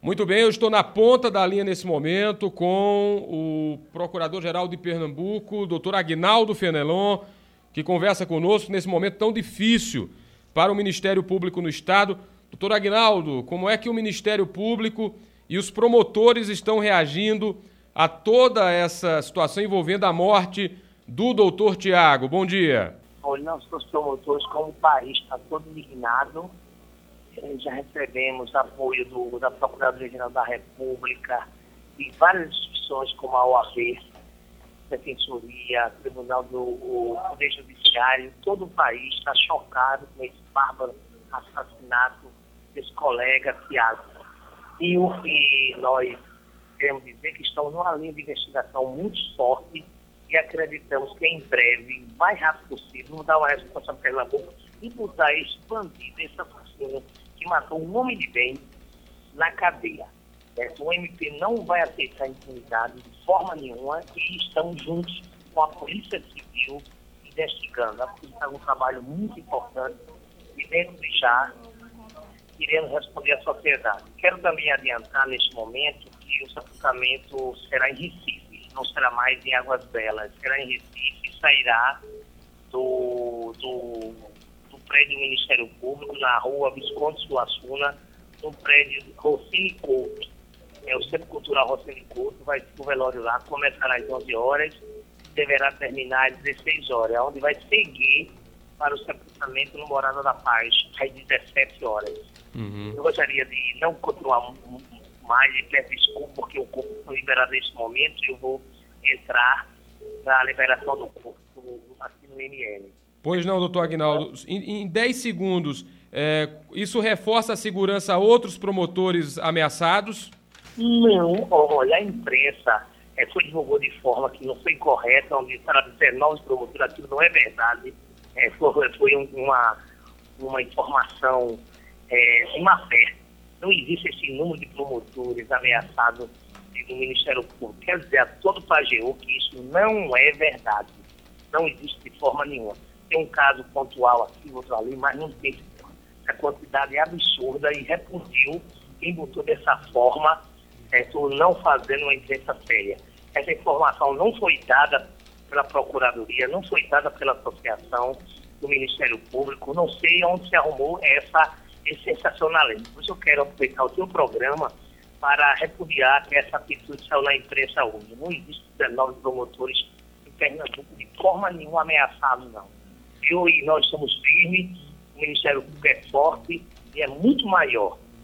Muito bem, eu estou na ponta da linha nesse momento com o Procurador-Geral de Pernambuco, o doutor Aguinaldo Fenelon, que conversa conosco nesse momento tão difícil para o Ministério Público no Estado. Doutor Aguinaldo, como é que o Ministério Público e os promotores estão reagindo a toda essa situação envolvendo a morte do doutor Tiago? Bom dia. Olha, nós, os promotores, como o país está todo indignado, já recebemos apoio da Procuradoria-Geral da República e várias instituições como a OAB, Defensoria, Tribunal do Poder Judiciário. Todo o país está chocado com esse bárbaro assassinato desse colega Tiago. E o que nós queremos dizer que estamos numa linha de investigação muito forte e acreditamos que em breve, o mais rápido possível, vamos dar uma resposta para Pernambuco e botar esse bandido, esse assassino que matou um homem de bem na cadeia. O MP não vai aceitar impunidade de forma nenhuma e estamos juntos com a Polícia Civil investigando. A polícia está um trabalho muito importante e dentro de já iremos responder à sociedade. Quero também adiantar neste momento que o sepultamento será em Recife, não será mais em Águas Belas, será em Recife e sairá do prédio do Ministério Público, na rua Visconde Suassuna, no prédio Rossini Couto. O Centro Cultural Rossini Couto vai ter o velório lá, começará às 11 horas, deverá terminar às 16 horas, onde vai seguir para o sepultamento no Morada da Paz, às 17 horas. Eu gostaria de não continuar mais, e peço desculpa porque o corpo foi liberado nesse momento e eu vou entrar na liberação do corpo aqui no ML. Pois não, doutor Aguinaldo. Em 10 segundos, isso reforça a segurança a outros promotores ameaçados? Não, olha, a imprensa divulgou de forma que não foi correta, onde para 19 promotores, aquilo não é verdade. Foi uma informação sem má fé. Não existe esse número de promotores ameaçados do Ministério Público. Quer dizer a todo o Pajeú que isso não é verdade. Não existe de forma nenhuma. Tem um caso pontual aqui, outro ali, mas não tem. A quantidade é absurda e repudiu quem botou dessa forma, não fazendo uma imprensa séria. Essa informação não foi dada pela Procuradoria, não foi dada pela Associação do Ministério Público, não sei onde se arrumou esse sensacionalismo. Por isso eu quero aproveitar o seu programa para repudiar que essa atitude saiu na imprensa hoje. Não existe 19 promotores em Pernambuco de forma nenhuma ameaçados, não. Eu e nós somos firmes, o Ministério Público é forte e é muito maior